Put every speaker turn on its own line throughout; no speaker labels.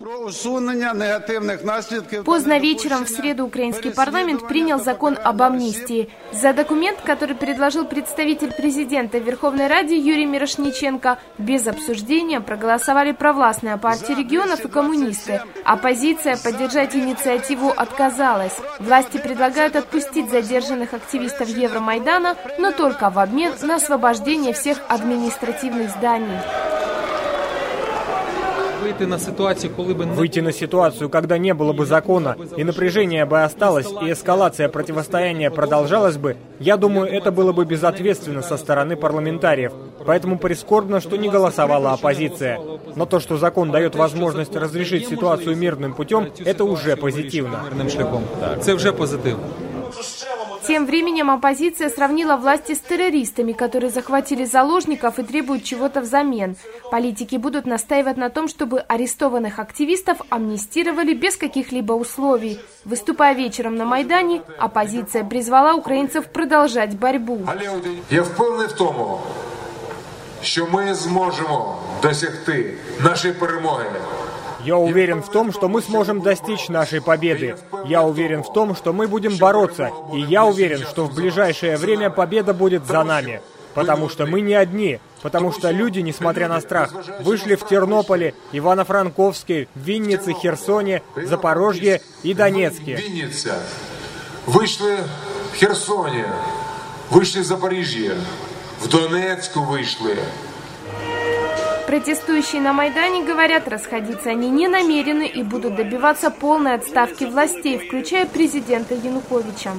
Поздно вечером в среду украинский парламент принял закон об амнистии. За документ, который предложил представитель президента в Верховной Раде Юрий Мирошниченко, без обсуждения проголосовали провластная партия регионов и коммунисты. Оппозиция поддержать инициативу отказалась. Власти предлагают отпустить задержанных активистов Евромайдана, но только в обмен на освобождение всех административных зданий.
Выйти на ситуацию, когда не было бы закона, и напряжение бы осталось, и эскалация противостояния продолжалась бы, я думаю, это было бы безответственно со стороны парламентариев. Поэтому прискорбно, что не голосовала оппозиция. Но то, что закон дает возможность разрешить ситуацию мирным путем, это уже позитивно.
Это уже позитивно.
Тем временем оппозиция сравнила власти с террористами, которые захватили заложников и требуют чего-то взамен. Политики будут настаивать на том, чтобы арестованных активистов амнистировали без каких-либо условий. Выступая вечером на Майдане, оппозиция призвала украинцев продолжать борьбу.
Я впевнений в тому, що ми зможемо досягти нашої перемоги.
Я уверен в том, что мы сможем достичь нашей победы. Я уверен в том, что мы будем бороться. И я уверен, что в ближайшее время победа будет за нами. Потому что мы не одни. Потому что люди, несмотря на страх, вышли в Тернополе, Ивано-Франковске, Виннице, Херсоне, Запорожье и Донецке.
Вышли в Херсоне, вышли в Запорожье, в Донецку вышли.
Протестующие на Майдане говорят, расходиться они не намерены и будут добиваться полной отставки властей, включая президента Януковича.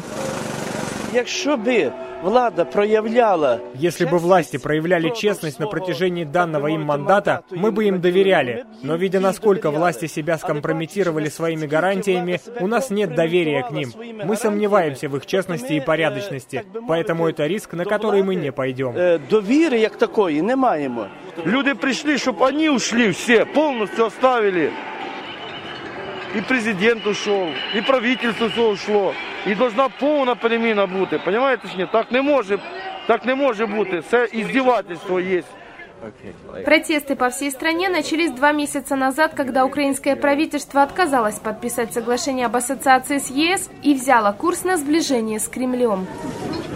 Если бы власти проявляли честность на протяжении данного им мандата, мы бы им доверяли. Но видя, насколько власти себя скомпрометировали своими гарантиями, у нас нет доверия к ним. Мы сомневаемся в их честности и порядочности. Поэтому это риск, на который мы не пойдем.
Доверия как такой не маємо. Люди пришли, чтобы они ушли все, полностью оставили. И президент ушел, и правительство все ушло. И должна полная перемена бути. Понимаете, нет? Так не може бути. Це издевательство есть.
Протесты по всей стране начались 2 месяца назад, когда украинское правительство отказалось подписать соглашение об ассоциации с ЕС и взяло курс на сближение с Кремлем.